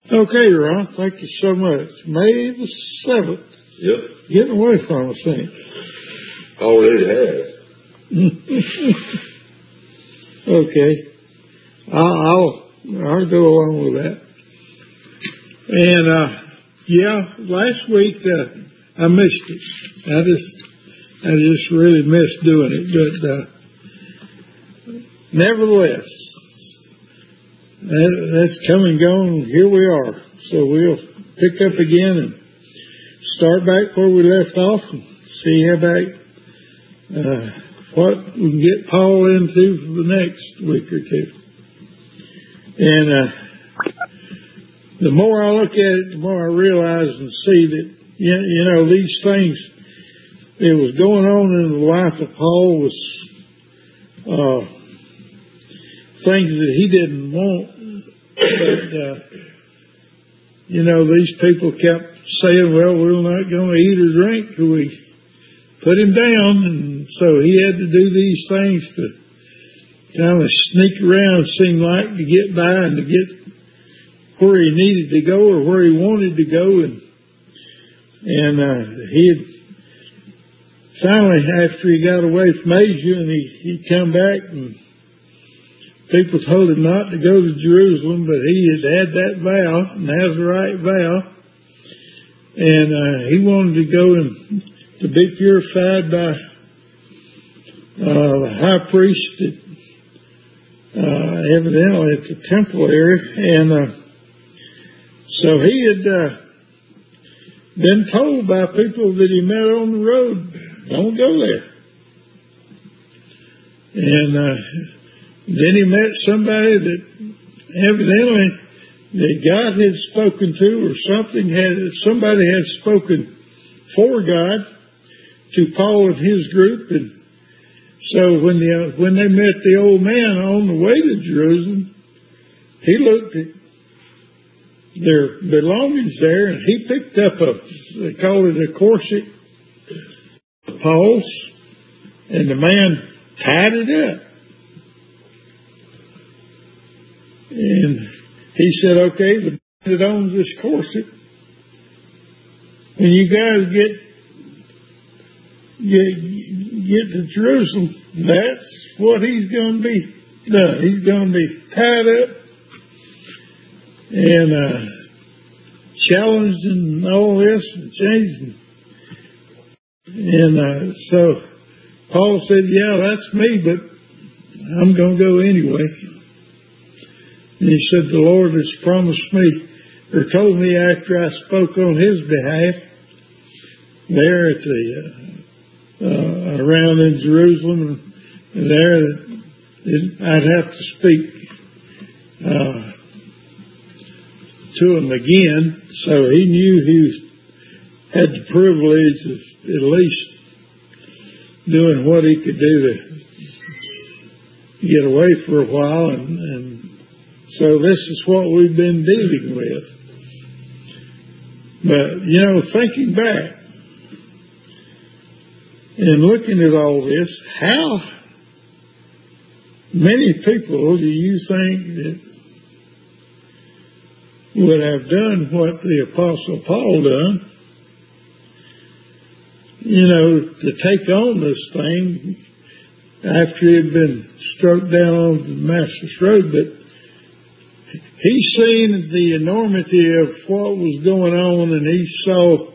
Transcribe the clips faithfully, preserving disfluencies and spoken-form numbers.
Okay, Ron, thank you so much. May the seventh. Yep. Getting away from us, ain't it? Already has. Okay. I'll, I'll, I'll go along with that. And, uh, yeah, last week, uh, I missed it. I just, I just really missed doing it. But, uh, nevertheless, that, that's come and gone. Here we are. So we'll pick up again and start back where we left off and see how about, uh, what we can get Paul into for the next week or two. And, uh, the more I look at it, the more I realize and see that, you, you know, these things that was going on in the life of Paul was, uh, things that he didn't want. But, uh, you know, these people kept saying, well, we're not going to eat or drink till we put him down. And so he had to do these things to kind of sneak around, seem like, to get by and to get where he needed to go or where he wanted to go. And, and, uh, he had finally, after he got away from Asia and he, he come back and people told him not to go to Jerusalem, but he had had that vow, Nazarite vow, and uh, he wanted to go and to be purified by uh, the high priest at, uh, evidently at the temple area. And uh, so he had uh, been told by people that he met on the road, don't go there. And uh, then he met somebody that evidently that God had spoken to, or something had, somebody had spoken for God to Paul and his group. And so when the, when they met the old man on the way to Jerusalem, he looked at their belongings there and he picked up a, they call it a corset, Paul's, and the man tied it up. And he said, okay, the man that owns this corset, when you guys get, get, get to Jerusalem, that's what he's going to be done. He's going to be tied up and uh, challenged and all this and changed. And uh, so Paul said, yeah, that's me, but I'm going to go anyway. And he said, the Lord has promised me, or told me after I spoke on his behalf, there at the, uh, uh, around in Jerusalem, and there that I'd have to speak uh, to him again. So he knew he had the privilege of at least doing what he could do to get away for a while, and, and so this is what we've been dealing with. But, you know, thinking back and looking at all this, how many people do you think that would have done what the Apostle Paul done? You know, to take on this thing after he had been struck down on the Damascus Road, but he seen the enormity of what was going on, and he saw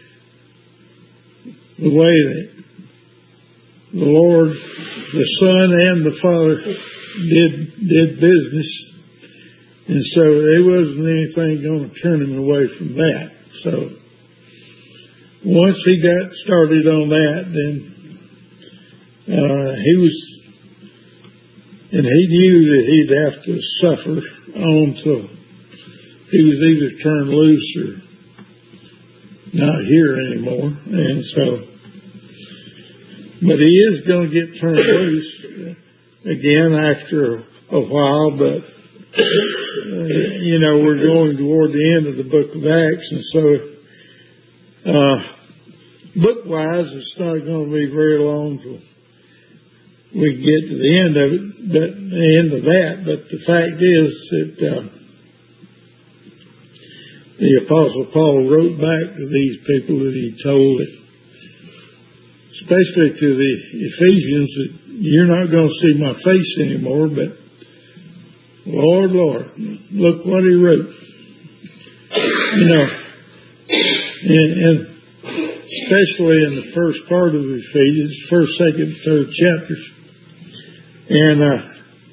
the way that the Lord, the Son, and the Father did did business, and so there wasn't anything going to turn him away from that. So once he got started on that, then uh, he was. And he knew that he'd have to suffer on till he was either turned loose or not here anymore. And so, but he is going to get turned loose again after a while. But, uh, you know, we're going toward the end of the book of Acts. And so, uh, book-wise, it's not going to be very long till we get to the end of it, but the end of that. But the fact is that uh, the Apostle Paul wrote back to these people that he told it, especially to the Ephesians, that you're not going to see my face anymore, but Lord, Lord, look what he wrote. You know, and, and especially in the first part of Ephesians, first, second, third chapters. And, uh,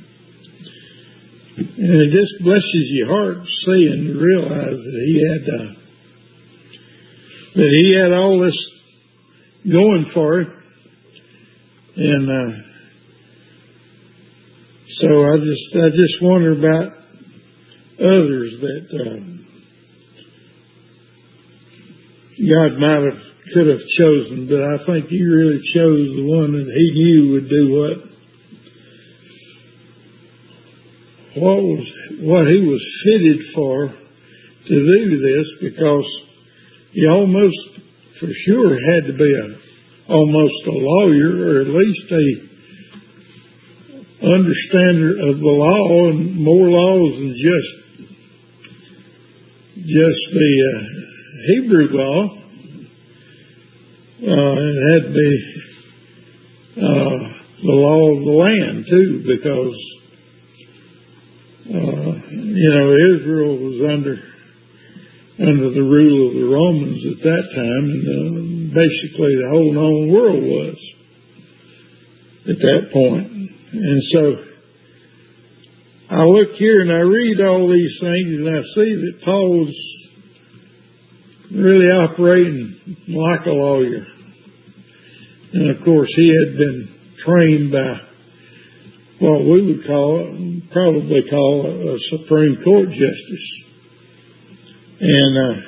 and it just blesses your heart to see and to realize that he had, uh, that he had all this going for it. And, uh, so I just, I just wonder about others that, uh, God might have, could have chosen, but I think he really chose the one that he knew would do what, what was, what he was fitted for to do this, because he almost, for sure, had to be a, almost a lawyer, or at least a understander of the law, and more laws than just, just the, uh, Hebrew law. Uh, it had to be uh, the law of the land too, because uh, you know, Israel was under under the rule of the Romans at that time, and uh, basically the whole known world was at that point. And so I look here and I read all these things, and I see that Paul's really operating like a lawyer. And of course he had been trained by what we would call, probably call a, a Supreme Court justice. And, uh,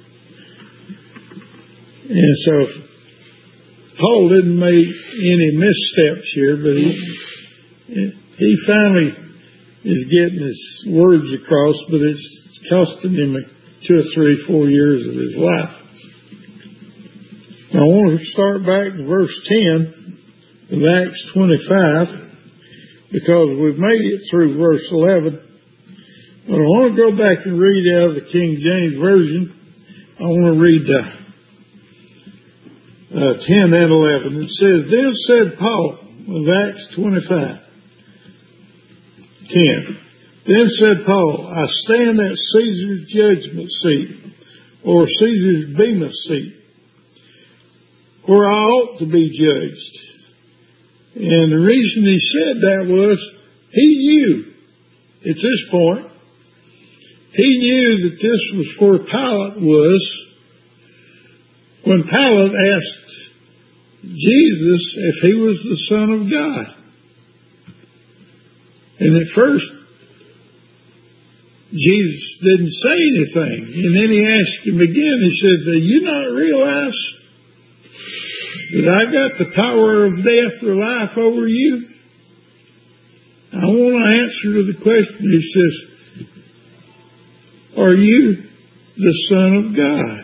and so Paul didn't make any missteps here, but he, he finally is getting his words across, but it's costing him a two or three, four years of his life. Now I want to start back in verse ten of Acts twenty-five, because we've made it through verse eleven. But I want to go back and read out of the King James Version. I want to read uh, uh, ten and eleven. It says, "Then said Paul," of Acts twenty-five, ten. "Then said Paul, I stand at Caesar's judgment seat," or Caesar's bema seat, "where I ought to be judged." And the reason he said that was he knew at this point, he knew that this was where Pilate was when Pilate asked Jesus if he was the Son of God. And at first, Jesus didn't say anything. And then he asked him again. He said, "Do you not realize that I got the power of death or life over you?" I want to answer to the question. He says, "Are you the Son of God?"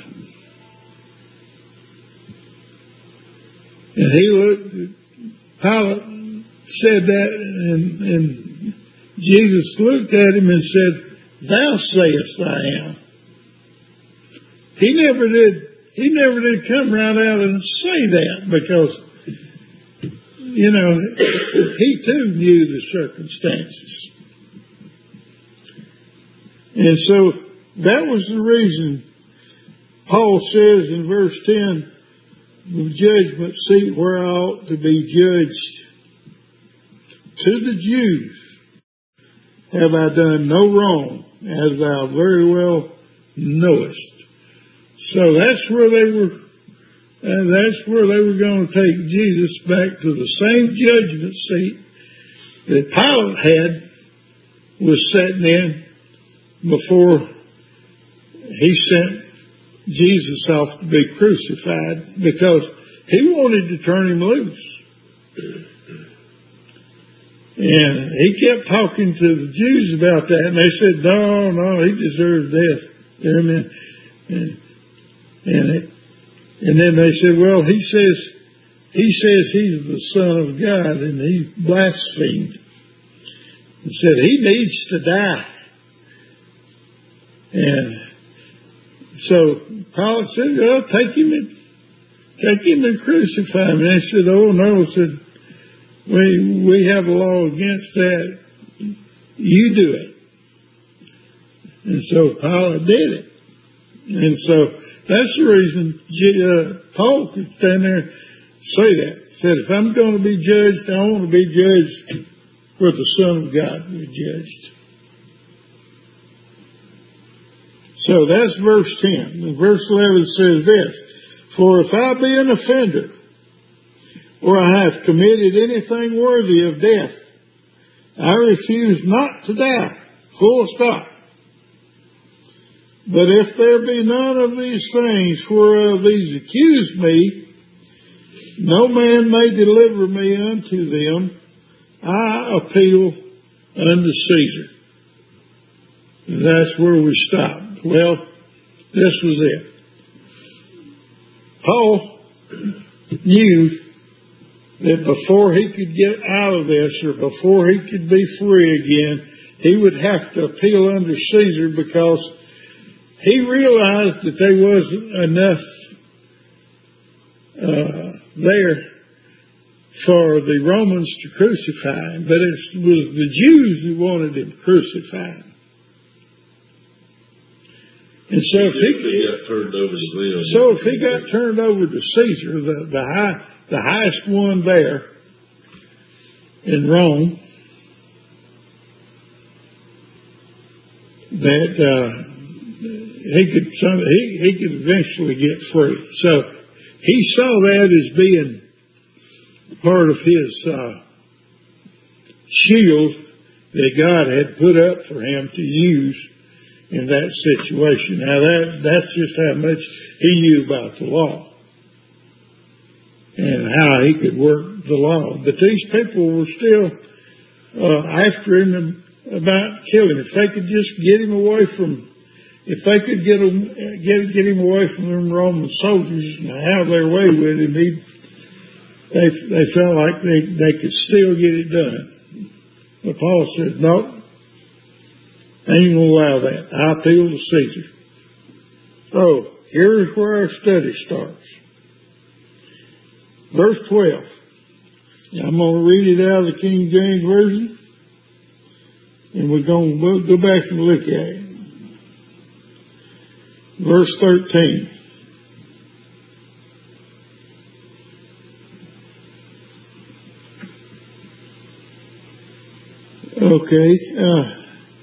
And he looked, Pilate said that, and, and Jesus looked at him and said, "Thou sayest I am." He never did, he never did come right out and say that, because, you know, he too knew the circumstances. And so that was the reason Paul says in verse ten, "The judgment seat where I ought to be judged. To the Jews have I done no wrong, as thou very well knowest." So that's where they were, and that's where they were going to take Jesus back to the same judgment seat that Pilate had, was sitting in before he sent Jesus off to be crucified, because he wanted to turn him loose. And he kept talking to the Jews about that, and they said, "No, no, he deserves death." Amen. And, and, it, and then they said, "Well, he says, he says he's the Son of God," and he blasphemed. And said, "He needs to die." And So Pilate said, well, take him and take him and crucify him. And they said, oh no, said, we we have a law against that. You do it. And so Pilate did it. And so that's the reason uh, Paul could stand there and say that. Said, if I'm going to be judged, I want to be judged where the Son of God was judged. So that's verse ten. And verse eleven says this, for if I be an offender, or I have committed anything worthy of death, I refuse not to die. Full stop. But if there be none of these things whereof these accuse me, no man may deliver me unto them. I appeal unto Caesar. And that's where we stopped. Well, this was it. Paul knew that before he could get out of this, or before he could be free again, he would have to appeal unto Caesar, because he realized that there wasn't enough uh, there for the Romans to crucify him, but it was the Jews who wanted him crucified. And so if he, he got turned over to them, so if he got turned over to Caesar, the the high the highest one there in Rome, that uh, he could he he could eventually get free. So he saw that as being part of his uh, shield that God had put up for him to use in that situation. Now that that's just how much he knew about the law and how he could work the law. But these people were still uh, after him about killing him. If they could just get him away from, if they could get him get get him away from them Roman soldiers and have their way with him, he they they felt like they they could still get it done. But Paul said, no. I ain't going to allow that. I appeal to Caesar. So, here's where our study starts. Verse twelve. I'm going to read it out of the King James Version. And we're going to go back and look at it. Verse thirteen. Okay. Uh,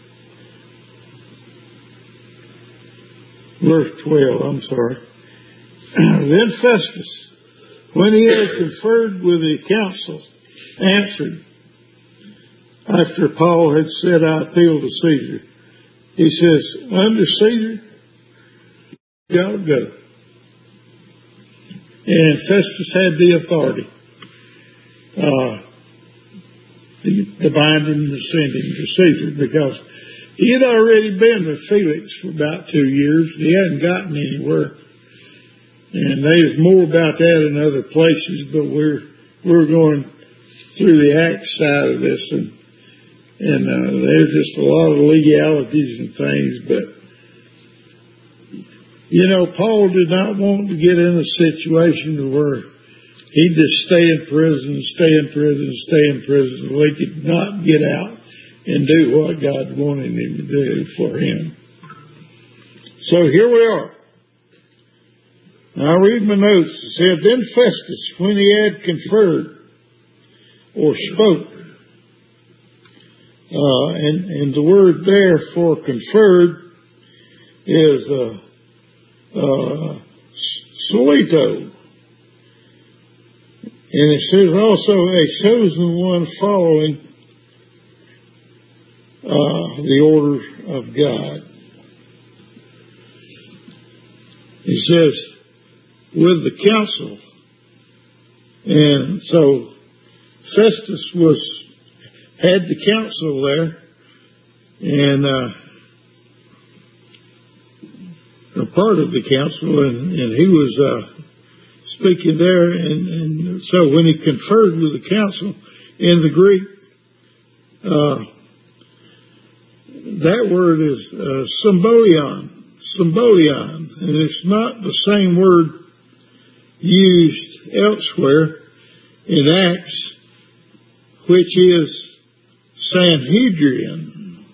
Verse twelve, I'm sorry. Then Festus, when he had conferred with the council, answered, after Paul had said, I appeal to Caesar. He says, under Caesar, you got to go. And Festus had the authority uh, to bind him and send him to Caesar, because he had already been with Felix for about two years. He hadn't gotten anywhere. And there's more about that in other places, but we're we're going through the Acts side of this, and and uh, there's just a lot of legalities and things. But you know, Paul did not want to get in a situation where he'd just stay in prison, stay in prison, stay in prison, where he could not get out and do what God wanted him to do for him. So here we are. I read my notes. It said, then Festus, when he had conferred or spoke, uh, and, and the word there for conferred is uh, uh, solito. And it says also a chosen one following Uh, the order of God. He says, with the council. And so Festus was had the council there, and uh, a part of the council, and, and he was uh, speaking there. And, and so when he conferred with the council in the Greek, uh, that word is uh, symbolion. symbolion, and it's not the same word used elsewhere in Acts, which is Sanhedrin.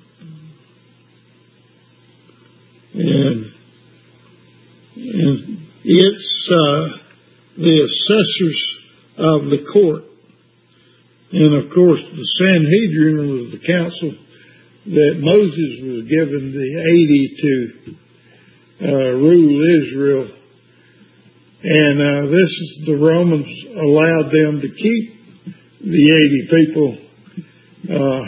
And, and it's uh, the assessors of the court. And of course, the Sanhedrin was the council that Moses was given the eighty to uh, rule Israel. And uh, this is the Romans allowed them to keep the eighty people uh,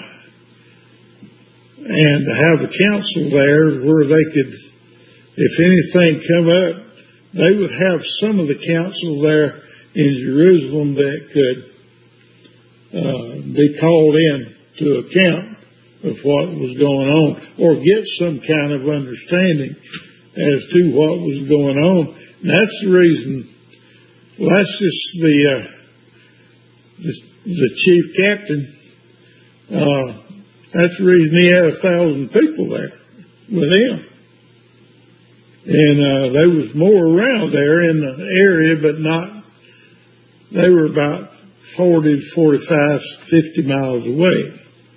and to have a council there where they could, if anything come up, they would have some of the council there in Jerusalem that could uh, be called in to account of what was going on, or get some kind of understanding as to what was going on. And that's the reason. Well, that's just the uh, the, the chief captain. Uh, that's the reason he had a thousand people there with him. And uh, there was more around there in the area, but not. They were about forty, forty-five, fifty miles away.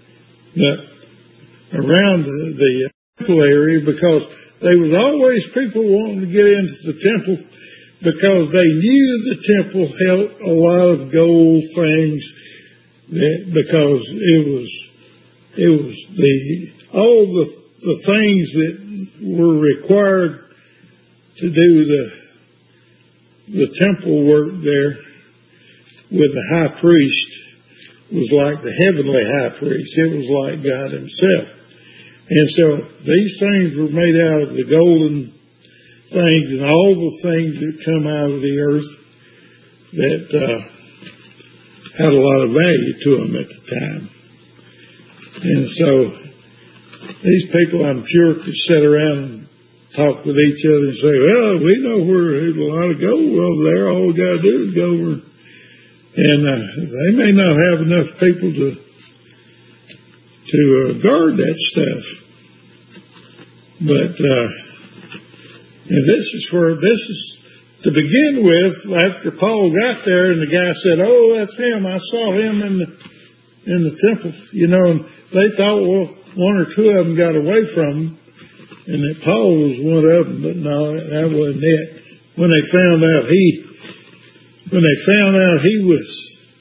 But around the, the temple area, because there was always people wanting to get into the temple because they knew the temple held a lot of gold things, that, because it was it was the all the the things that were required to do the the temple work there with the high priest was like the heavenly high priest. It was like God himself. And so these things were made out of the golden things and all the things that come out of the earth that uh, had a lot of value to them at the time. And so these people, I'm sure, could sit around and talk with each other and say, well, we know where there's a lot of gold over there. All we got to do is go over. And uh, they may not have enough people to to uh, guard that stuff. But uh, and this is where, this is, to begin with, after Paul got there and the guy said, oh, that's him. I saw him in the, in the temple. You know, and they thought, well, one or two of them got away from him, and that Paul was one of them. But no, that wasn't it. When they found out he, when they found out he was,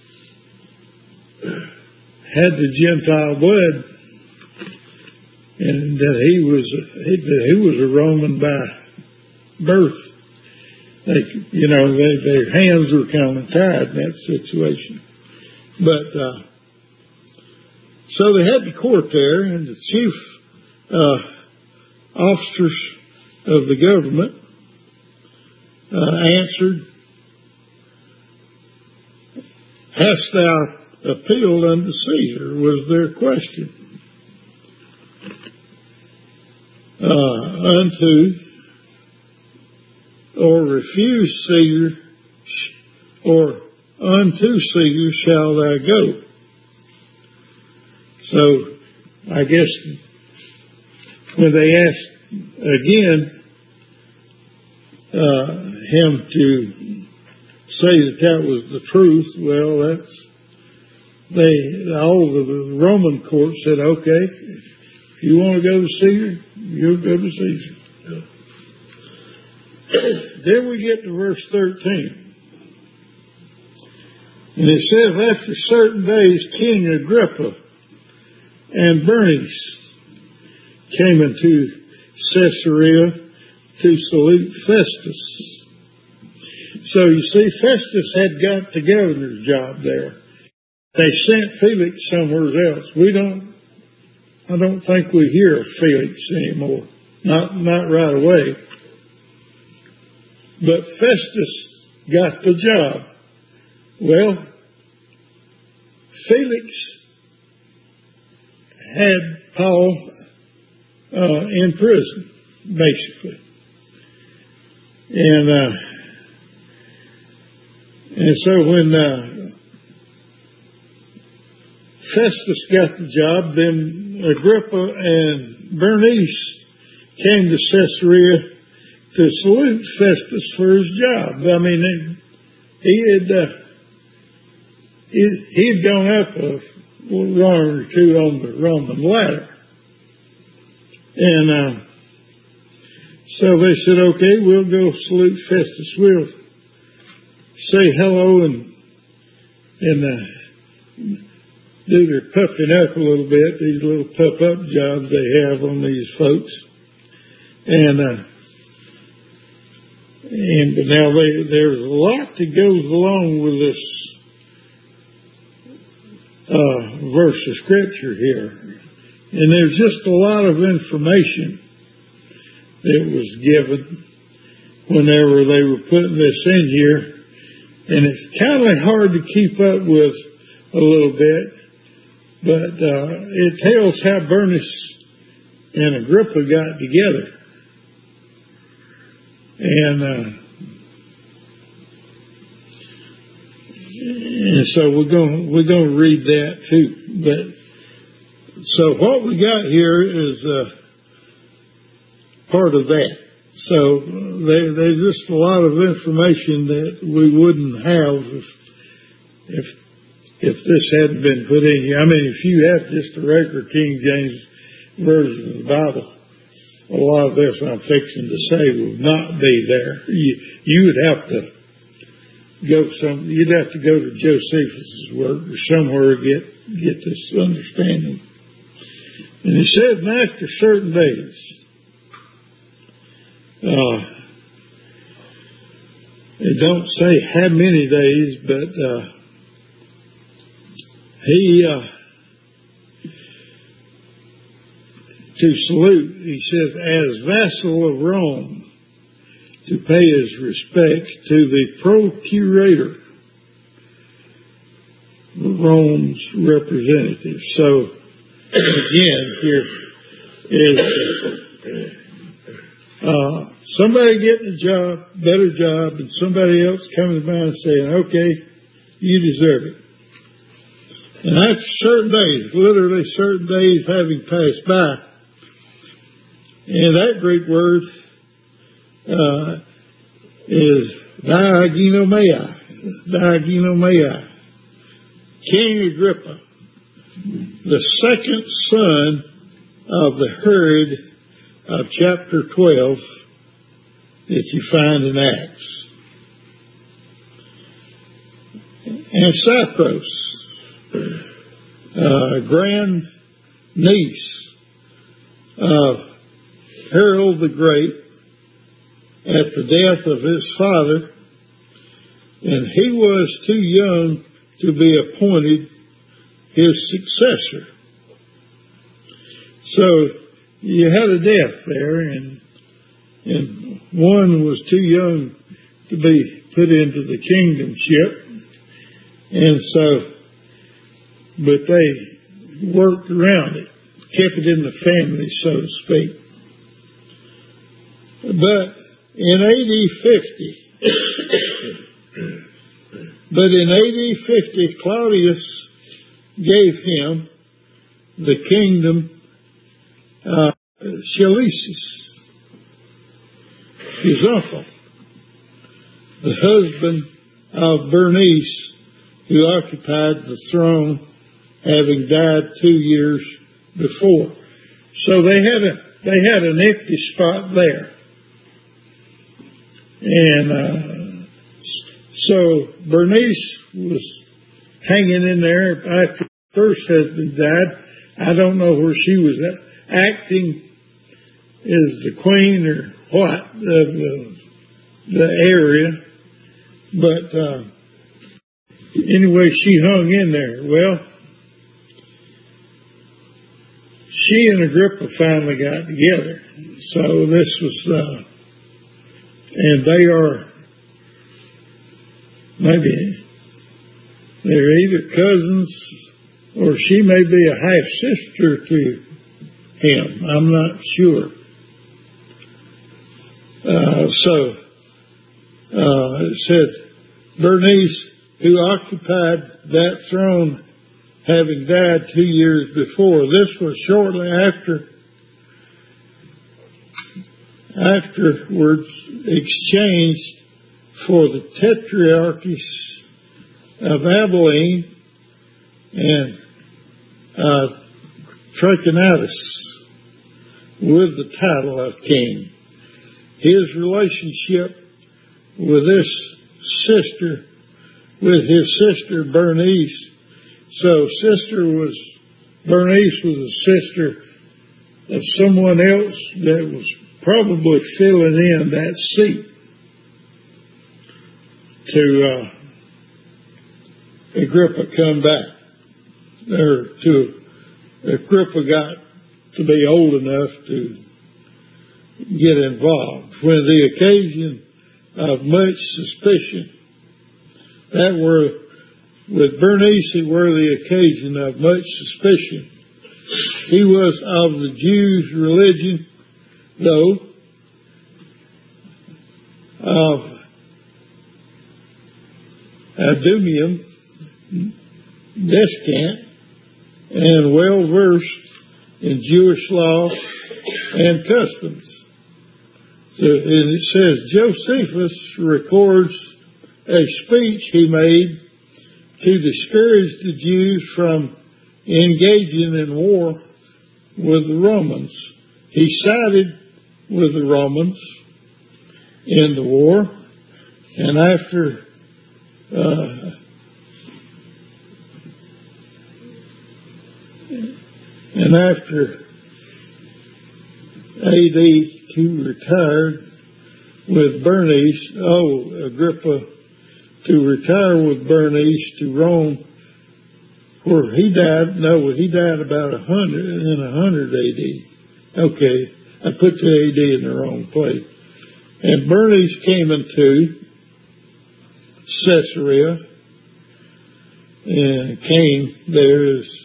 had the Gentile blood, and that he was that he was a Roman by birth, they, you know, they, their hands were kind of tied in that situation. But uh, so they had the court there, and the chief uh, officers of the government uh, answered, "Hast thou appealed unto Caesar?" was their question. Uh, unto or refuse Caesar, or unto Caesar shall thou go. So I guess when they asked again uh, him to say that that was the truth, well, that's they all the Roman court said, okay, if you want to go to Caesar, you'll go to Caesar. Yeah. Then we get to verse thirteen. And it says, after certain days, King Agrippa and Bernice came into Caesarea to salute Festus. So you see, Festus had got the governor's job there. They sent Felix somewhere else. We don't, I don't think we hear of Felix anymore. Not, not right away. But Festus got the job. Well, Felix had Paul uh, in prison, basically. And uh, and so when uh, Festus got the job, then Agrippa and Bernice came to Caesarea to salute Festus for his job. I mean, he had uh, he he'd gone up a one or two on the Roman ladder, and uh, so they said, "Okay, we'll go salute Festus. We'll say hello and and uh, do their puffing up a little bit. These little puff up jobs they have on these folks, and." Uh, And now they, there's a lot that goes along with this uh, verse of Scripture here. And there's just a lot of information that was given whenever they were putting this in here. And it's kind of hard to keep up with a little bit. But uh, it tells how Bernice and Agrippa got together. And, uh, and so we're going we're going to read that too. But so what we got here is uh, part of that. So there, there's just a lot of information that we wouldn't have if if if this hadn't been put in here. I mean, if you have just a regular King James version of the Bible, a lot of this I'm fixing to say will not be there. You, you would have to go some. You'd have to go to Josephus' work or somewhere to get get this understanding. And he said, and after certain days, uh, they don't say how many days, but uh, he. Uh, To salute, he says, as vassal of Rome, to pay his respects to the procurator, Rome's representative. So, again, here is uh, somebody getting a job, better job, and somebody else coming by and saying, okay, you deserve it. And after certain days, literally certain days having passed by, and that Greek word uh, is diaginomai, diaginomai. King Agrippa, the second son of the herd of chapter twelve that you find in Acts. And Cypros, uh, grand niece of Herod the Great, at the death of his father, and he was too young to be appointed his successor. So you had a death there, and and one was too young to be put into the kingdomship, and so, but they worked around it, kept it in the family, so to speak. But in A D fifty, but in A D fifty, Claudius gave him the kingdom of Seleucus, his uncle, the husband of Bernice, who occupied the throne, having died two years before. So they had a they had an empty spot there. And uh, so Bernice was hanging in there after her first husband died. I don't know where she was acting as the queen or what of the, the area. But uh, anyway, she hung in there. Well, she and Agrippa finally got together. So this was... Uh, And they are, maybe, they're either cousins or she may be a half-sister to him. I'm not sure. Uh, so, uh, it said, Bernice, who occupied that throne, having died two years before. This was shortly after afterwards exchanged for the tetrarchies of Abilene and uh, Trachonitis with the title of king. His relationship with this sister, with his sister Bernice, so sister was, Bernice was a sister of someone else that was probably filling in that seat to uh, Agrippa come back, or to Agrippa got to be old enough to get involved. When the occasion of much suspicion, that were, with Bernice, it were the occasion of much suspicion. He was of the Jews' religion, though of Adumium, descant, and well versed in Jewish law and customs. So, and it says Josephus records a speech he made to discourage the Jews from engaging in war with the Romans. He sided with the Romans in the war, and after uh, and after A D he retired with Bernice, oh, Agrippa, to retire with Bernice to Rome, where he died, no, he died about a hundred, in a hundred A D. Okay, I put the A D in the wrong place. And Bernice came into Caesarea and came there as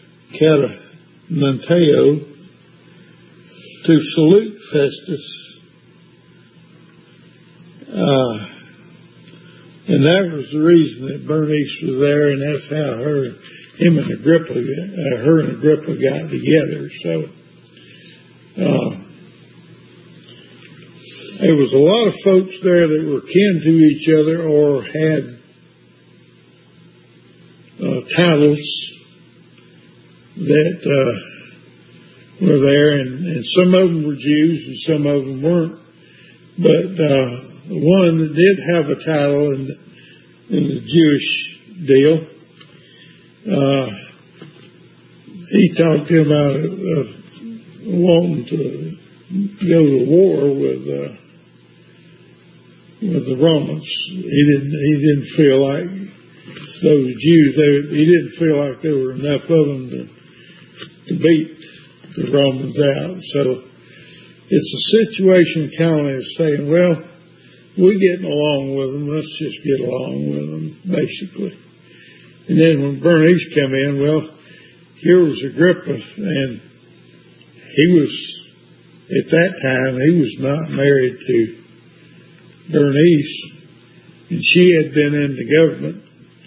Catamonteo to salute Festus. Uh, and that was the reason that Bernice was there, and that's how her, him and Agrippa, uh, her and Agrippa got together. So, uh, there was a lot of folks there that were kin to each other or had uh, titles that uh, were there, and, and some of them were Jews and some of them weren't. But uh, the one that did have a title in the, in the Jewish deal, uh, he talked to him about uh, wanting to go to war with uh, with the Romans. He didn't. He didn't feel like those Jews. They, he didn't feel like there were enough of them to, to beat the Romans out. So it's a situation kind of saying, well, we're getting along with them. Let's just get along with them, basically. And then when Bernice came in, well, here was Agrippa, and he was, at that time, he was not married to Bernice, and she had been in the government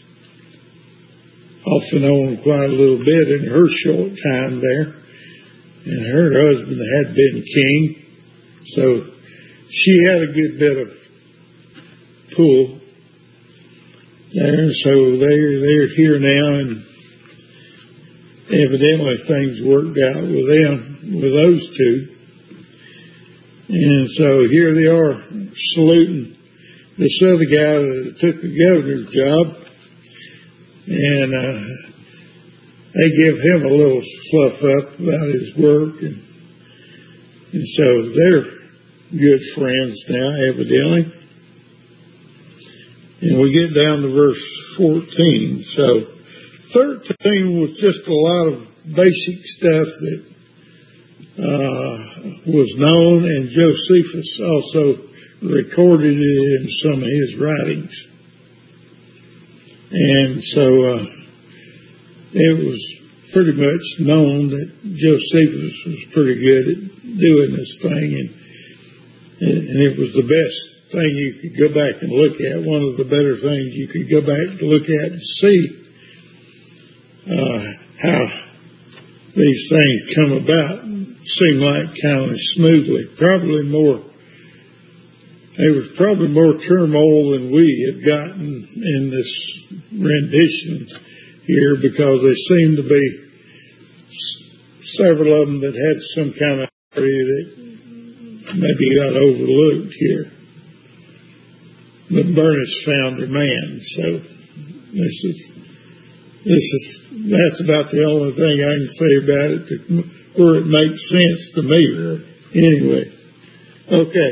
off and on quite a little bit in her short time there, and her husband had been king, so she had a good bit of pull there. So they're, they're here now, and evidently things worked out with them, with those two. And so here they are saluting this other guy that took the governor's job, and uh, they give him a little fluff up about his work, and, and so they're good friends now, evidently. And we get down to verse fourteen. So thirteen was just a lot of basic stuff that uh, was known, and Josephus also recorded it in some of his writings. And so uh, it was pretty much known that Josephus was pretty good at doing this thing, and, and it was the best thing you could go back and look at, one of the better things you could go back and look at and see uh, how these things come about. Seem like kind of smoothly, probably more there was probably more turmoil than we had gotten in this rendition here, because there seemed to be several of them that had some kind of area that maybe got overlooked here. But Bernice found her man, so this is this is that's about the only thing I can say about it, to, where it makes sense to me. Anyway, okay.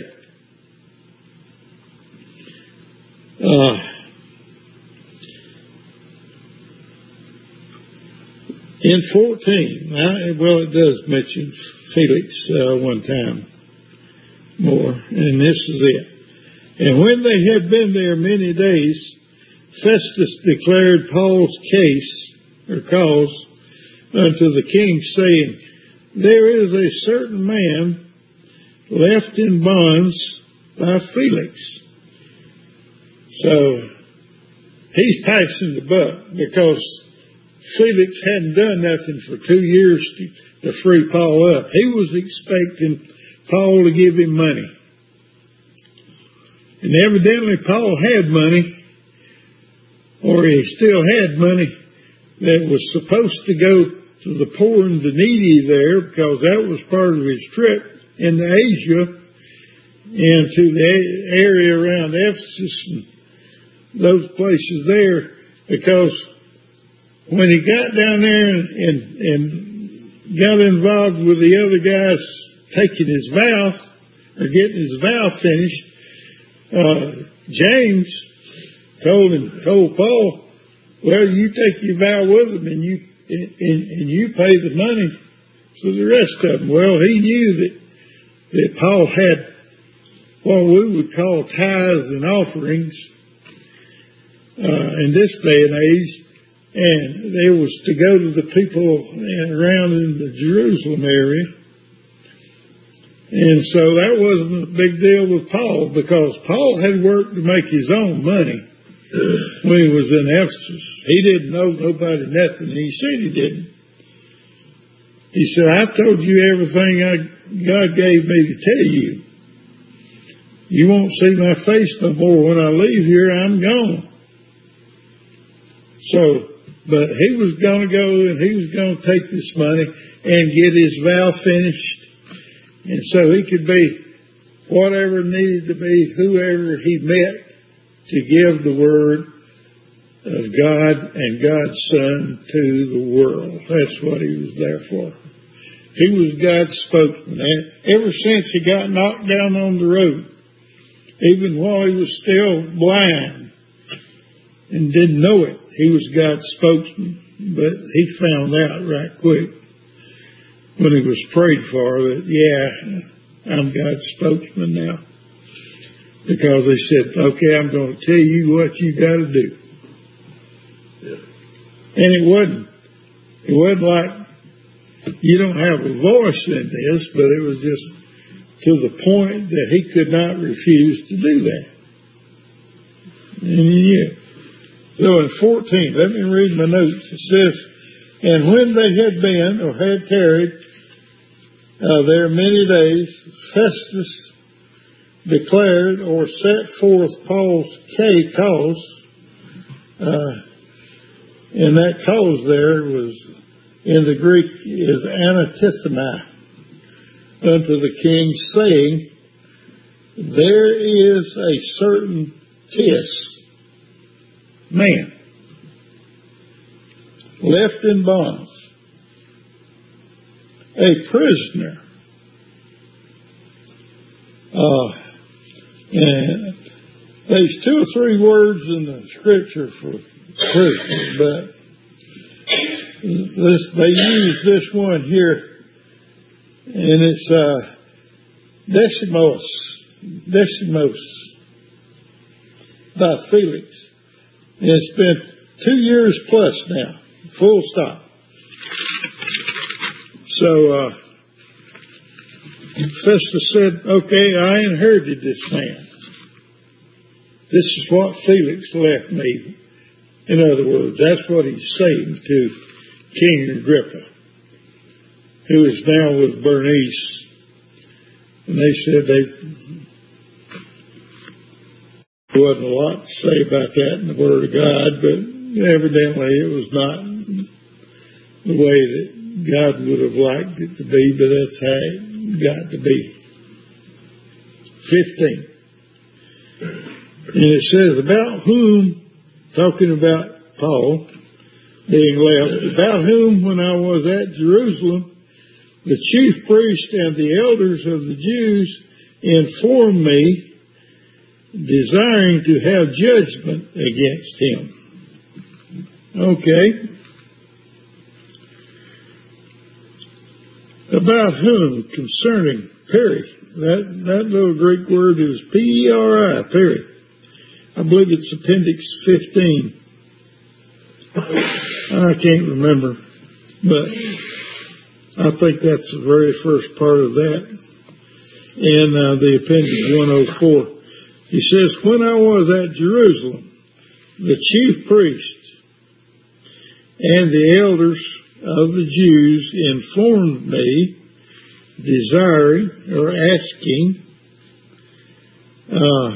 Uh, in fourteen, I, well, it does mention Felix uh, one time more, and this is it. And when they had been there many days, Festus declared Paul's case, or cause, unto the king, saying, there is a certain man left in bonds by Felix. So, he's passing the buck, because Felix hadn't done nothing for two years to, to free Paul up. He was expecting Paul to give him money. And evidently Paul had money, or he still had money, that was supposed to go to the poor and the needy there, because that was part of his trip into Asia and to the area around Ephesus and those places there, because when he got down there and, and, and got involved with the other guys taking his vows, or getting his vow finished, uh, James told him, told Paul, well, you take your vow with them and you, and, and you pay the money for the rest of them. Well, he knew that, that Paul had what we would call tithes and offerings, uh, in this day and age. And there was to go to the people around in the Jerusalem area. And so that wasn't a big deal with Paul, because Paul had worked to make his own money when he was in Ephesus. He didn't owe nobody nothing. He said he didn't. He said, I told you everything I, God gave me to tell you. You won't see my face no more. When I leave here, I'm gone. So, but he was going to go and he was going to take this money and get his vow finished. And so he could be whatever needed to be, whoever he met, to give the word of God and God's Son to the world. That's what he was there for. He was God's spokesman. And ever since he got knocked down on the road, even while he was still blind and didn't know it, he was God's spokesman. But he found out right quick when he was prayed for that, yeah, I'm God's spokesman now. Because they said, okay, I'm going to tell you what you got to do. Yeah. And it wasn't, it wasn't like you don't have a voice in this, but it was just to the point that he could not refuse to do that. And yeah. So in fourteen, let me read my notes. It says, and when they had been, or had tarried, uh, there many days, Festus declared or set forth Paul's cause, uh, and that cause there was, in the Greek, is anathema, unto the king, saying, there is a certain Tis, man, left in bonds, a prisoner. Uh, and there's two or three words in the scripture for prisoner, but this, they use this one here, and it's uh, Decimos, Decimos by Felix. And it's been two years plus now, full stop. So uh, Festus said, okay, I inherited this man. This is what Felix left me. In other words, that's what he's saying to King Agrippa, who is now with Bernice. And they said they There wasn't a lot to say about that in the Word of God, but evidently it was not the way that God would have liked it to be, but that's how it got to be. fifteen. And it says, about whom, talking about Paul being left, about whom when I was at Jerusalem, the chief priest and the elders of the Jews informed me, desiring to have judgment against him. Okay. About whom, concerning, Peri. That, that little Greek word is P E R I, Peri. I believe it's Appendix fifteen. I can't remember, but I think that's the very first part of that. In uh, the Appendix one oh four. He says, when I was at Jerusalem, the chief priest and the elders of the Jews informed me, desiring or asking, uh,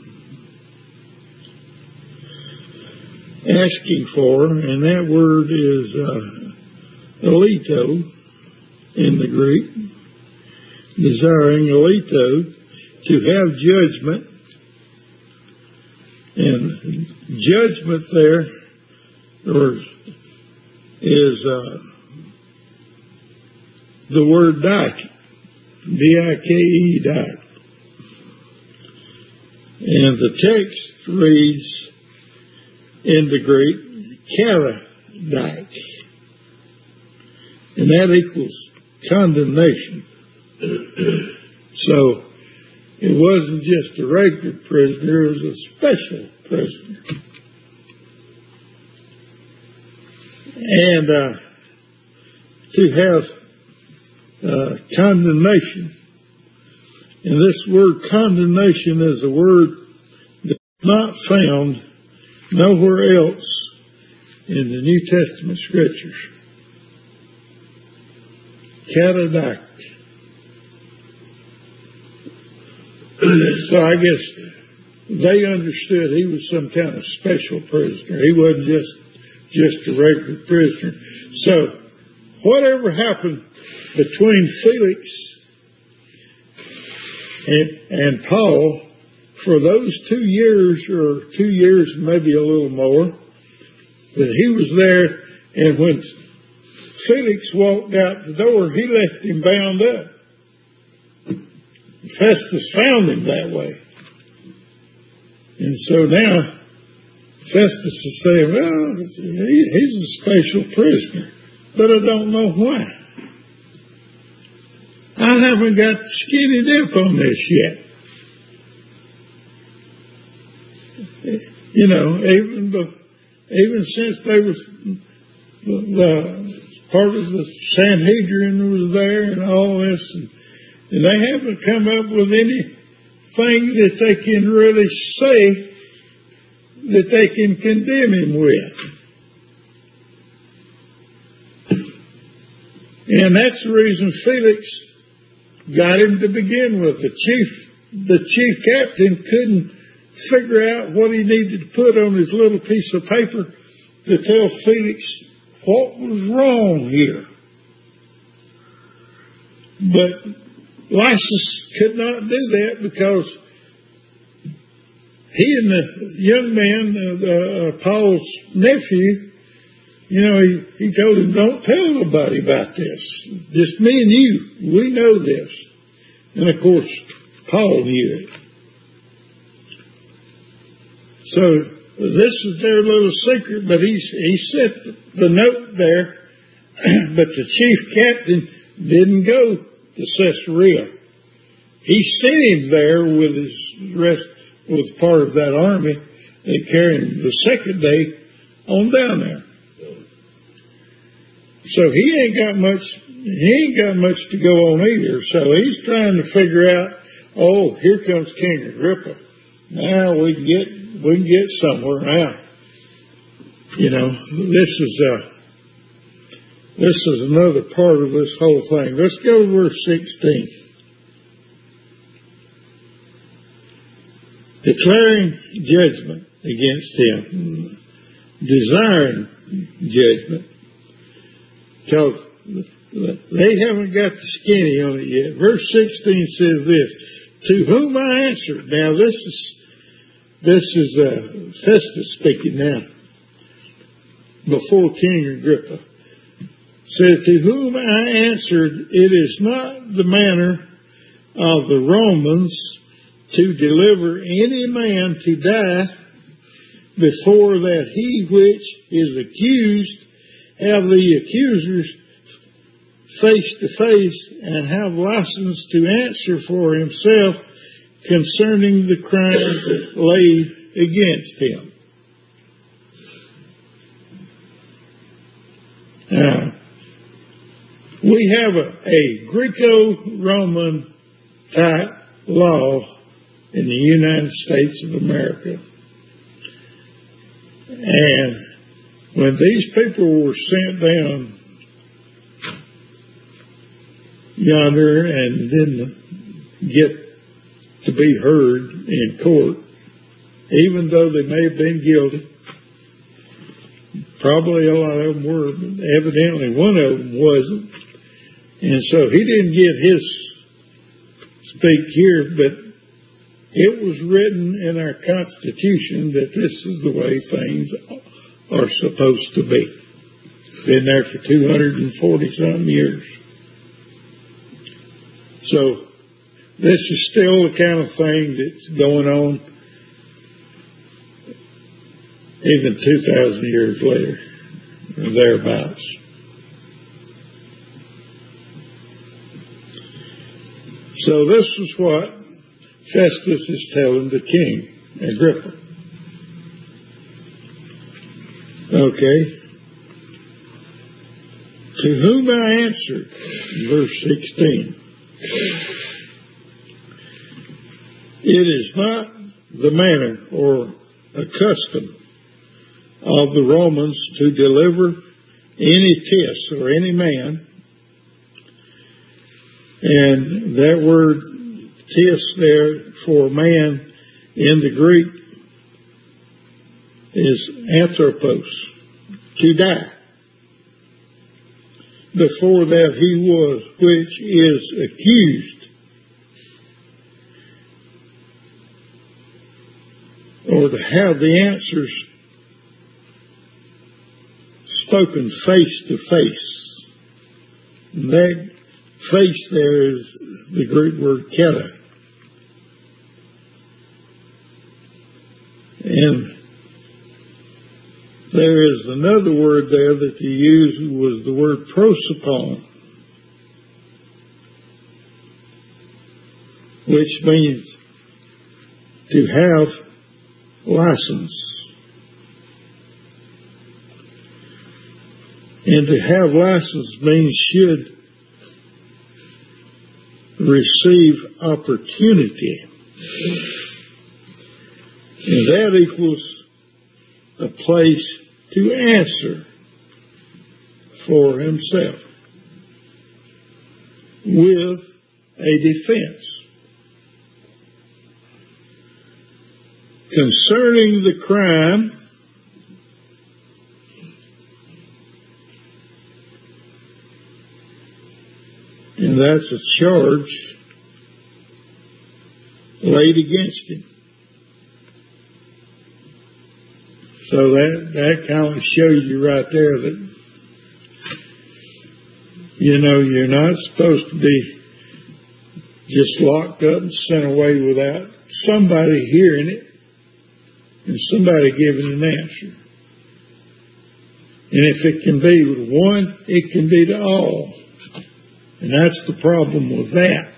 asking for, and that word is uh, alito in the Greek, desiring alito, to have judgment. And judgment there or is uh, the word dike, D I K E, dike. And the text reads in the Greek, karadike. And that equals condemnation. So it wasn't just a regular prisoner, it was a special prisoner. And uh, to have uh, condemnation, and this word condemnation is a word that's not found nowhere else in the New Testament Scriptures. Karadike. So I guess they understood he was some kind of special prisoner. He wasn't just just a regular prisoner. So whatever happened between Felix and, and Paul for those two years, or two years, maybe a little more, that he was there, and when Felix walked out the door, he left him bound up. Festus found him that way. And so now Festus is saying, well, he's a special prisoner, but I don't know why. I haven't got the skinny dip on this yet. You know, even the, even since they was the, the part of the Sanhedrin was there and all this, and, and they haven't come up with anything that they can really say that they can condemn him with. And that's the reason Felix got him to begin with. The chief, the chief captain couldn't figure out what he needed to put on his little piece of paper to tell Felix what was wrong here. But Lysias could not do that because he and the young man, uh, uh, Paul's nephew, you know, he, he told him, don't tell nobody about this. Just me and you. We know this. And of course, Paul knew it. So this is their little secret, but he, he set the note there, but the chief captain didn't go to Caesarea. He sent him there with his rest, with part of that army. They carried him the second day on down there. So he ain't got much, he ain't got much to go on either. So he's trying to figure out, oh, here comes King Agrippa. Now we can get, we can get somewhere now. You know, this is, uh, this is another part of this whole thing. Let's go to verse sixteen. declaring judgment against him, desiring judgment, because they haven't got the skinny on it yet. Verse sixteen says this, to whom I answered. Now this is this is uh, Festus speaking now, before King Agrippa. Said, to whom I answered, it is not the manner of the Romans to deliver any man to die before that he which is accused have the accusers face to face and have license to answer for himself concerning the crime laid against him. Now, we have a, a Greco-Roman type law in the United States of America. And when these people were sent down yonder and didn't get to be heard in court, even though they may have been guilty, probably a lot of them were, but evidently one of them wasn't. And so he didn't get his speak here, but it was written in our Constitution that this is the way things are supposed to be. Been there for two hundred forty some years. So this is still the kind of thing that's going on even two thousand years later, or thereabouts. So this is what Festus is telling the king, Agrippa. Okay. To whom I answered, verse sixteen, it is not the manner or a custom of the Romans to deliver any tis or any man. And that word tis there for man in the Greek is anthropos, to die, before that he was which is accused, or to have the answers spoken face to face. That face there is the Greek word keta. And there is another word there that you used was the word prosopon, which means to have license. And to have license means should receive opportunity. And that equals a place to answer for himself with a defense concerning the crime and that's a charge laid against him. So that, that kind of shows you right there that, you know, you're not supposed to be just locked up and sent away without somebody hearing it and somebody giving an answer. And if it can be with one, it can be to all. And that's the problem with that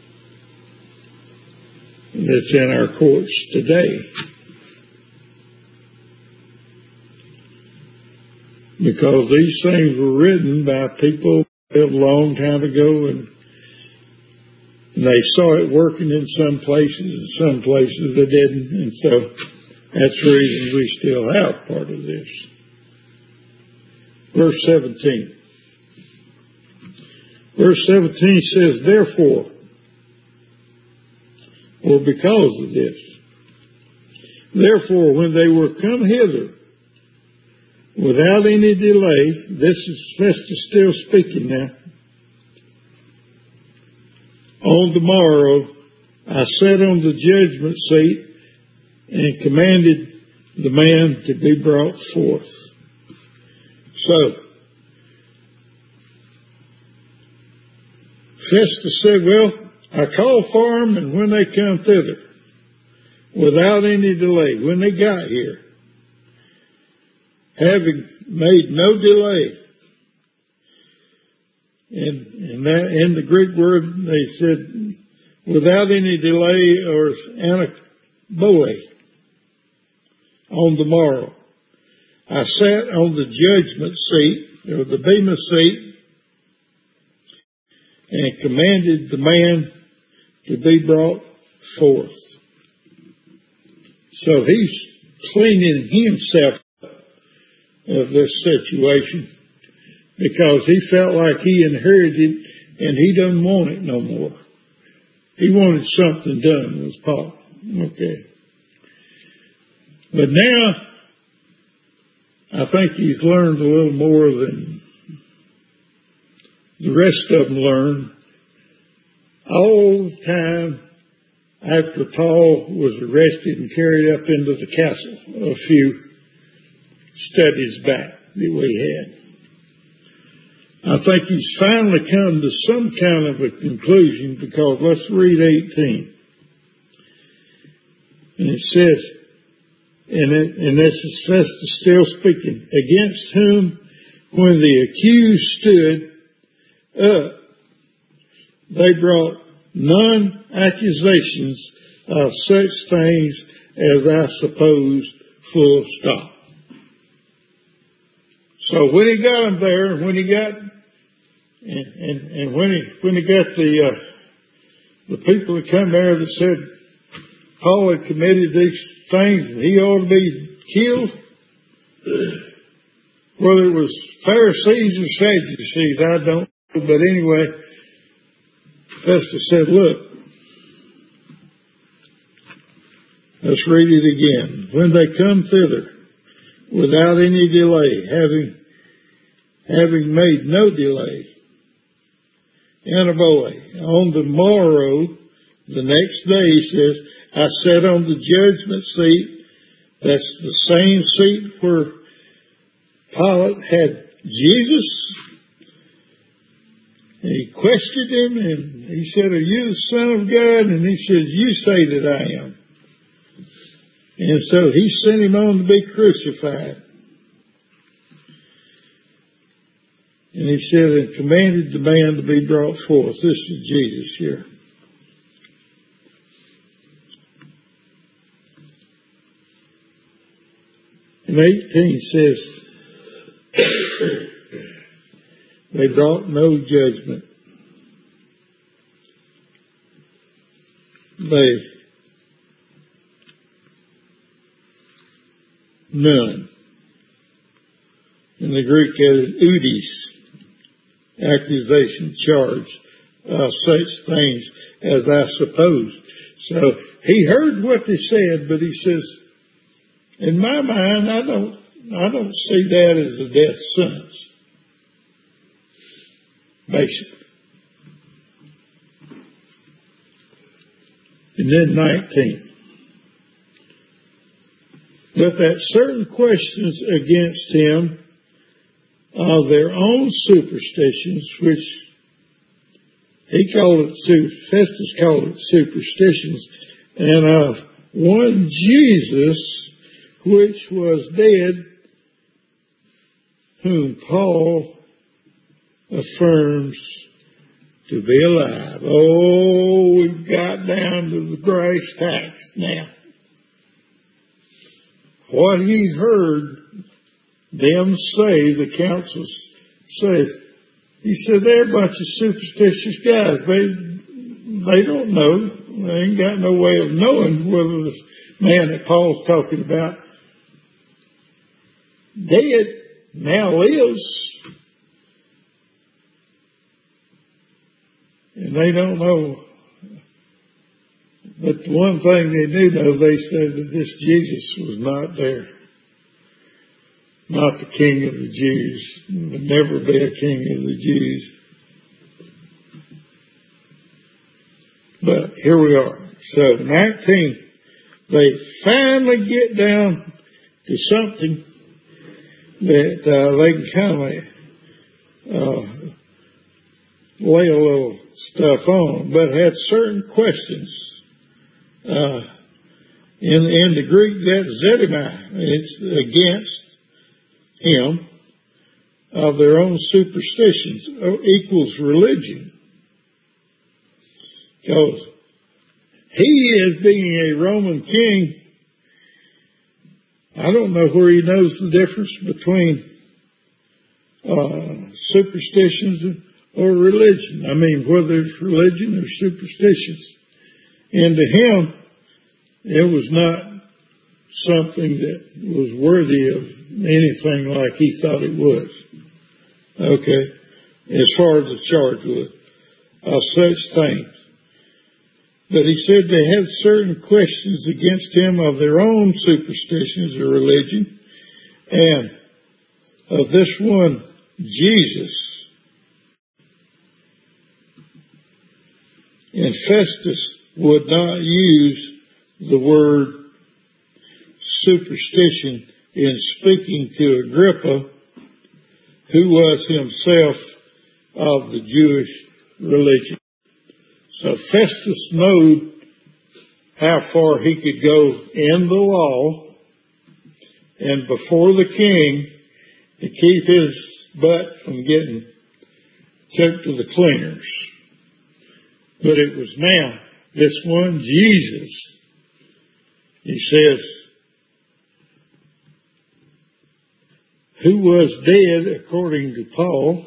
that's in our courts today. Because these things were written by people a long time ago, and they saw it working in some places, and some places they didn't, and so that's the reason we still have part of this. Verse seventeen. Verse seventeen says, therefore, or because of this, Therefore, when they were come hither, without any delay, this is Festus still speaking now, on the morrow, I sat on the judgment seat and commanded the man to be brought forth. So, Festus said, well, I called for them, and when they come thither, without any delay, when they got here, having made no delay, and, and that, in the Greek word, they said, without any delay, or anaboe, on the morrow, I sat on the judgment seat, or the bema seat, and commanded the man to be brought forth. So he's cleaning himself of this situation because he felt like he inherited and he doesn't want it no more. He wanted something done with Paul. Okay. But now, I think he's learned a little more than the rest of them learned. All the time after Paul was arrested and carried up into the castle, a few studies back that we had, I think he's finally come to some kind of a conclusion, because let's read eighteen. And it says, and, it, and this is Festus still speaking, against whom, when the accused stood up, they brought none accusations of such things as I suppose, full stop. So when he got him there, when he got, and, and, and when he when he got the uh, the people that come there that said Paul had committed these things and he ought to be killed, whether it was Pharisees or Sadducees, I don't know. But anyway, Festus said, look, let's read it again. When they come thither, without any delay, having having made no delay, anaboe, on the morrow, the next day, he says, I sat on the judgment seat. That's the same seat where Pilate had Jesus. And he questioned him, and he said, are you the Son of God? And he says, you say that I am. And so he sent him on to be crucified. And he said, and commanded the man to be brought forth. This is Jesus here. And eighteen says, they brought no judgment. They, none. In the Greek, it is oudis, accusation, charge, uh, such things as I suppose. So he heard what they said, but he says, in my mind, I don't, I don't see that as a death sentence. Basically. And then nineteen. But that certain questions against him of their own superstitions, which he called it, Festus called it superstitions, and of one Jesus, which was dead, whom Paul affirms to be alive. Oh, we've got down to the brass tacks now. What he heard them say, the council says, he said, they're a bunch of superstitious guys. They, they don't know. They ain't got no way of knowing whether this man that Paul's talking about dead now lives. And they don't know. But the one thing they do know, they said that this Jesus was not there. Not the King of the Jews. Would never be a King of the Jews. But here we are. So nineteen, they finally get down to something that uh, they can kind of uh, lay a little stuff on, but had certain questions. Uh, in, in the Greek, that's Zedimai. It's against him of their own superstitions, equals religion. Because he is being a Roman king. I don't know where he knows the difference between uh, superstitions or religion. I mean, whether it's religion or superstitions. And to him, it was not something that was worthy of anything like he thought it was. Okay? As far as the charge was, of such things. But he said they had certain questions against him of their own superstitions or religion, and of this one, Jesus. And Festus would not use the word superstition in speaking to Agrippa, who was himself of the Jewish religion. So Festus knew how far he could go in the law and before the king to keep his butt from getting took to the cleaners. But it was now this one Jesus, he says, who was dead according to Paul,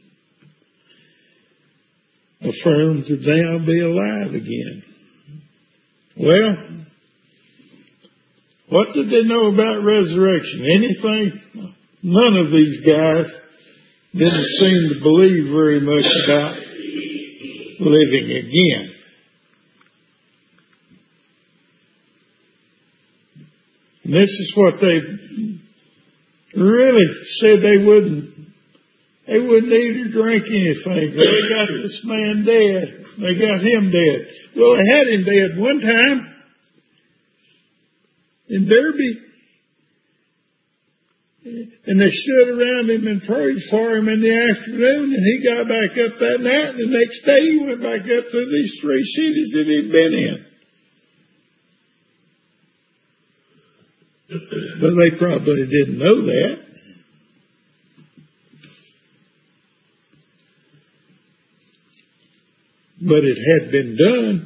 affirmed to now be alive again. Well, what did they know about resurrection? Anything? None of these guys didn't seem to believe very much about living again. And this is what they really said they wouldn't. They wouldn't eat or drink anything. They got this man dead. They got him dead. Well, they had him dead one time in Derby. And they stood around him and prayed for him in the afternoon, and he got back up that night, and the next day he went back up to these three cities that he'd been in. But they probably didn't know that. But it had been done.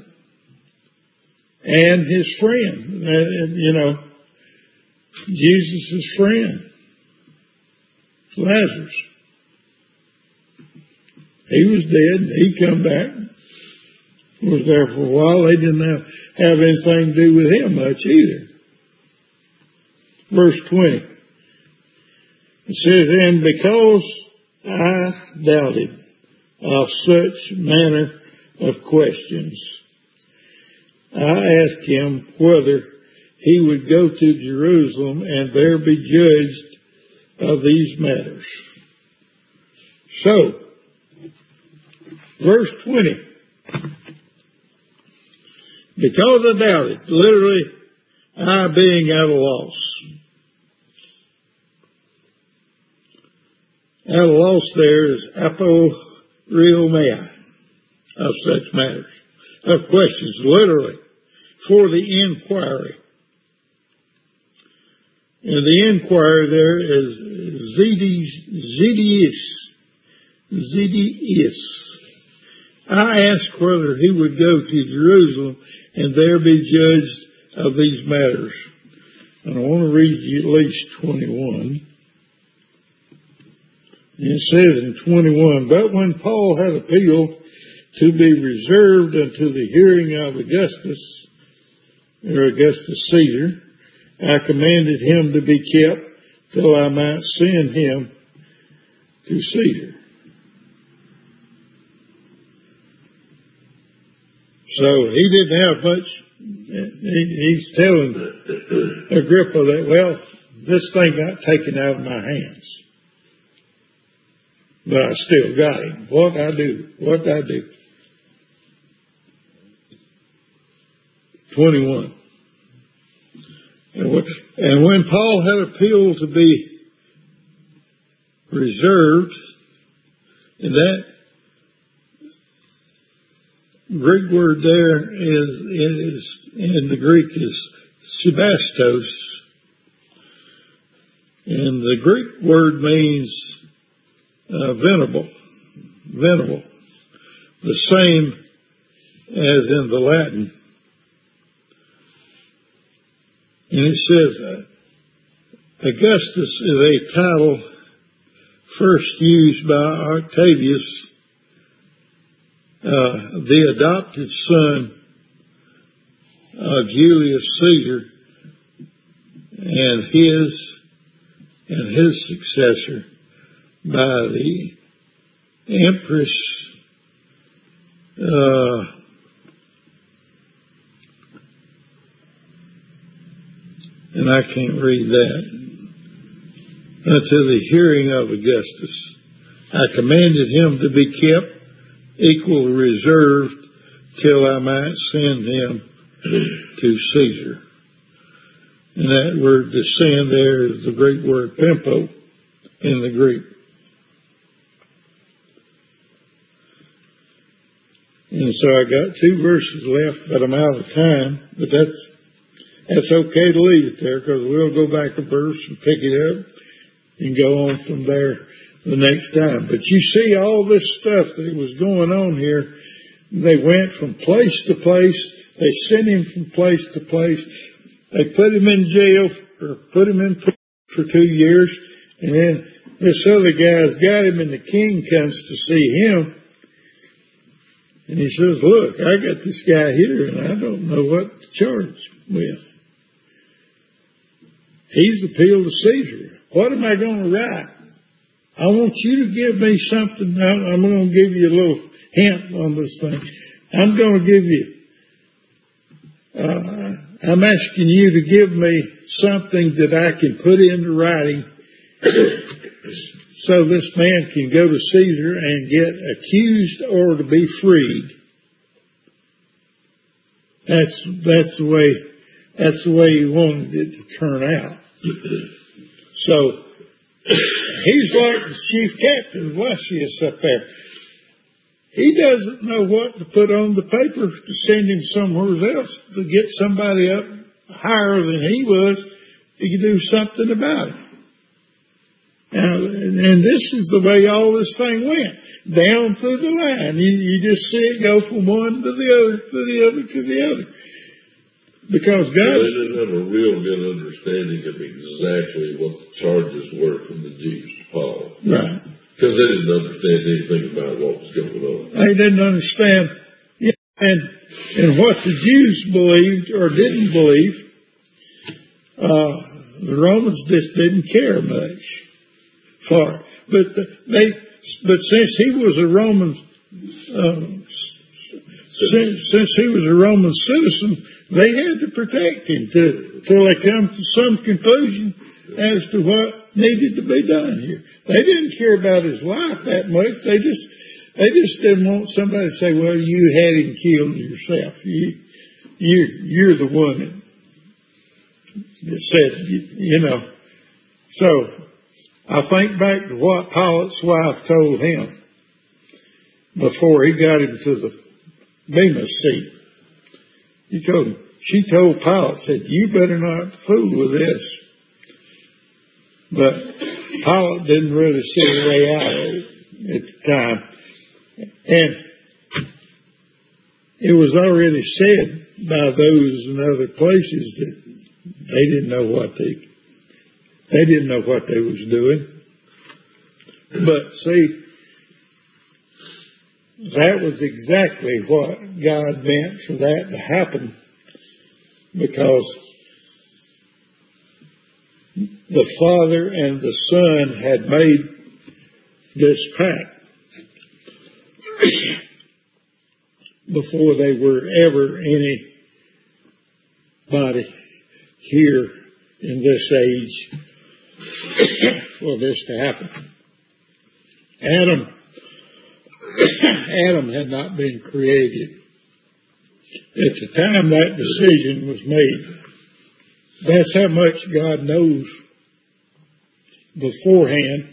And his friend, you know, Jesus' friend, Lazarus. He was dead, and he come back. Was there for a while. They didn't have, have anything to do with him much either. Verse twenty. It says, and because I doubted of such manner of questions, I asked him whether he would go to Jerusalem and there be judged of these matters. So, verse twenty. Because I doubted, literally, I being at a loss. At a loss there is aporeomai of such matters, of questions, literally, for the inquiry. And the inquiry there is Zedius. Zedius. I asked whether he would go to Jerusalem and there be judged of these matters. And I want to read you at least twenty-one. And it says in twenty-one, but when Paul had appealed to be reserved unto the hearing of Augustus, or Augustus Caesar, I commanded him to be kept till I might send him to Caesar. So he didn't have much he's telling Agrippa that, well, this thing got taken out of my hands, but I still got him. What I do? What I do? twenty-one. And when Paul had appealed to be reserved, and that Greek word there is, is in the Greek is sebastos, and the Greek word means uh, venerable, venerable, the same as in the Latin. And it says, Augustus is a title first used by Octavius, uh, the adopted son of Julius Caesar, and his and his successor by the Empress uh, and I can't read that. Unto the hearing of Augustus, I commanded him to be kept equal reserved till I might send him to Caesar. And that word to send there is the Greek word pimpo in the Greek. And so I got two verses left, but I'm out of time. But that's that's okay to leave it there, because we'll go back a verse and pick it up and go on from there the next time. But you see all this stuff that was going on here. They went from place to place. They sent him from place to place. They put him in jail or put him in prison for two years. And then this other guy's got him, and the king comes to see him. And he says, look, I got this guy here, and I don't know what to charge with. He's appealed to Caesar. What am I going to write? I want you to give me something. I'm going to give you a little hint on this thing. I'm going to give you, uh, I'm asking you to give me something that I can put into writing so this man can go to Caesar and get accused or to be freed. That's, that's the way, that's the way he wanted it to turn out. So, he's like the chief captain of Lysias up there. He doesn't know what to put on the paper to send him somewhere else to get somebody up higher than he was to do something about it. Now, and this is the way all this thing went. Down through the line. You, you just see it go from one to the other, to the other, to the other. Because God... They didn't have a real good understanding of exactly what the charges were from the Jews to Paul. Right. Because they didn't understand anything about what was going on. They didn't understand. Yeah, and, and what the Jews believed or didn't believe, uh, the Romans just didn't care much for it. But they, but since he was a Roman, uh, since, since he was a Roman citizen, they had to protect him till, till they come to some conclusion as to what needed to be done here. They didn't care about his life that much. They just, they just didn't want somebody to say, well, you had him killed yourself. You, you, you're the one that said, you, you know. So, I think back to what Pilate's wife told him before he got him to the Bema seat. He told him, she told Pilate, said, you better not fool with this. But Pilate didn't really see a way out of it at the time. And it was already said by those in other places that they didn't know what they, they didn't know what they was doing. But see, that was exactly what God meant for that to happen, because the Father and the Son had made this pact before they were ever any body here in this age for this to happen. Adam, Adam had not been created. At the time that decision was made, that's how much God knows beforehand,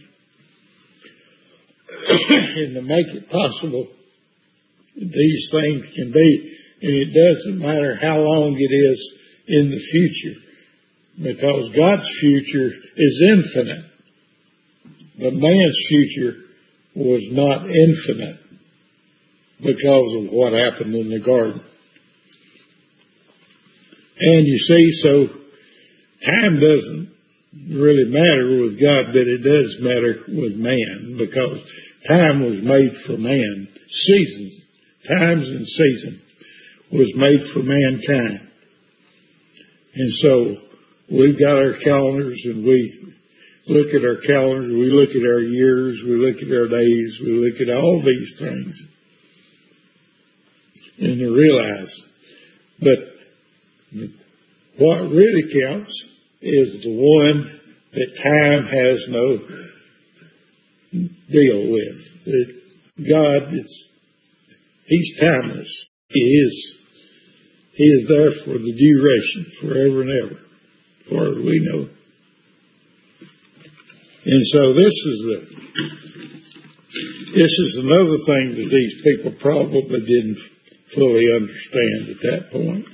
and to make it possible these things can be. And it doesn't matter how long it is in the future, because God's future is infinite. But man's future was not infinite because of what happened in the garden. And you see, so time doesn't really matter with God, but it does matter with man, because time was made for man. Seasons, times and seasons was made for mankind. And so we've got our calendars, and we look at our calendars, we look at our years, we look at our days, we look at all these things, and to realize. But what really counts is the one that time has no deal with. That God is, He's timeless. He is, He is there for the duration, forever and ever, as far as we know. And so this is the, this is another thing that these people probably didn't fully understand at that point.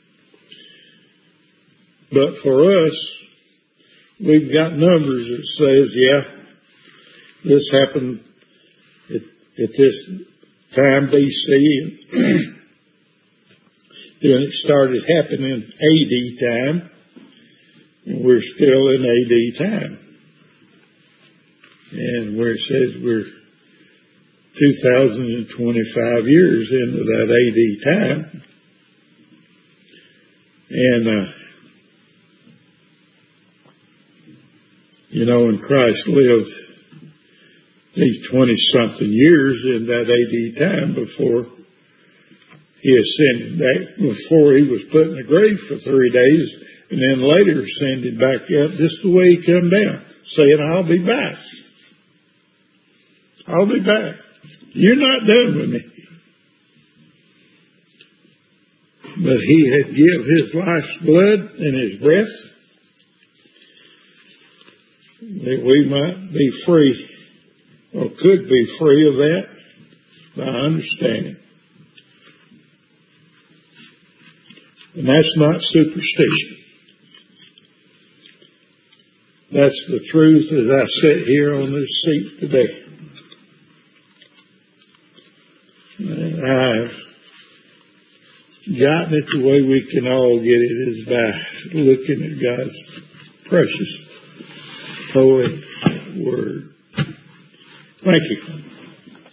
But for us, we've got numbers that says, yeah, this happened at, at this time B C, and then it started happening in A D time, and we're still in A D time. And where it says we're two thousand twenty-five years into that A D time. And, uh, you know, and Christ lived these twenty-something years in that A D time before he ascended back, before he was put in the grave for three days, and then later ascended back up just the way he come down, saying, I'll be back. I'll be back. You're not done with me. But he had give his life's blood and his breath that we might be free, or could be free of that by understanding. And that's not superstition. That's the truth as I sit here on this seat today. And I've gotten it the way we can all get it, is by looking at God's precious holy word. Thank you.